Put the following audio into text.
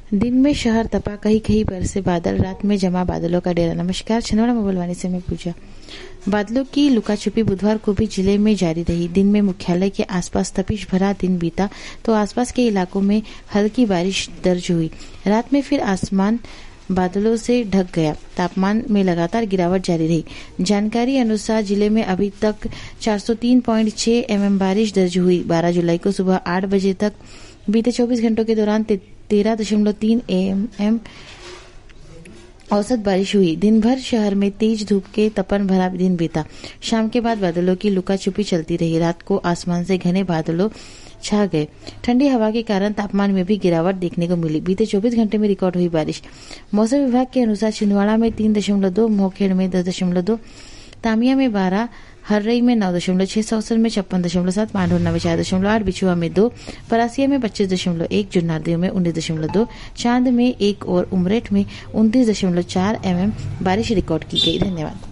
दिन में शहर तपा, कहीं कहीं बरसे बादल, रात में जमा बादलों का डेरा। नमस्कार, छिंदवाड़ा मोबाइल वाणी से मैं पूजा। बादलों की लुकाछुपी बुधवार को भी जिले में जारी रही। दिन में मुख्यालय के आसपास तपिश भरा दिन बीता तो आसपास के इलाकों में हल्की बारिश दर्ज हुई। रात में फिर आसमान बादलों से ढक गया। तापमान में लगातार गिरावट जारी रही। जानकारी अनुसार जिले में अभी तक 403.6 mm बारिश दर्ज हुई। 12 जुलाई को सुबह 8 बजे तक बीते 24 घंटों के दौरान 13.3 mm औसत बारिश हुई। दिन भर शहर में तेज धूप के तपन भरा दिन बीता। शाम के बाद बादलों की लुका छुपी चलती रही। रात को आसमान से घने बादलों छा गए। ठंडी हवा के कारण तापमान में भी गिरावट देखने को मिली। बीते 24 घंटे में रिकॉर्ड हुई बारिश। मौसम विभाग के अनुसार छिंदवाड़ा में 3.2, मोखेड़ में 10.2, तामिया में 12, हर्रई में 9.6, सौसर में 56.7, मांढोरना में 4.8, बिछुआ में 2, परासिया में 25.1, जुन्नारदेव में 19.2, चांद में 1 और उमरेठ में 29.4 mm बारिश रिकॉर्ड की गई। धन्यवाद।